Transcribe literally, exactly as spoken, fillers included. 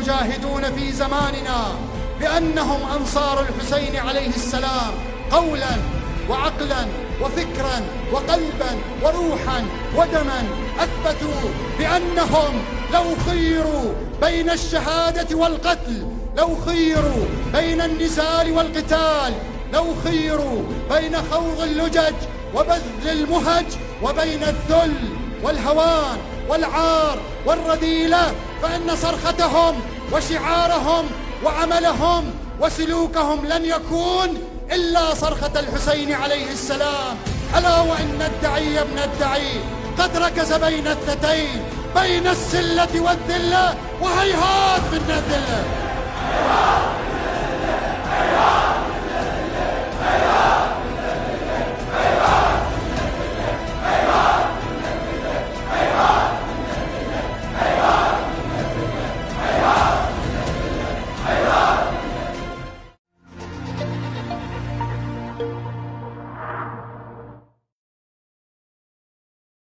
المجاهدون في زماننا بأنهم أنصار الحسين عليه السلام قولا وعقلا وفكرا وقلبا وروحا ودما، أثبتوا بأنهم لو خيروا بين الشهادة والقتل، لو خيروا بين النزال والقتال، لو خيروا بين خوض اللجج وبذل المهج وبين الذل والهوان والعار والرذيلة، فإن صرختهم وشعارهم وعملهم وسلوكهم لن يكون إلا صرخة الحسين عليه السلام. ألا وإن الدعي ابن الدعي قد ركز بين اثنتين، بين السلة والذلة، وهيهات من الذلة.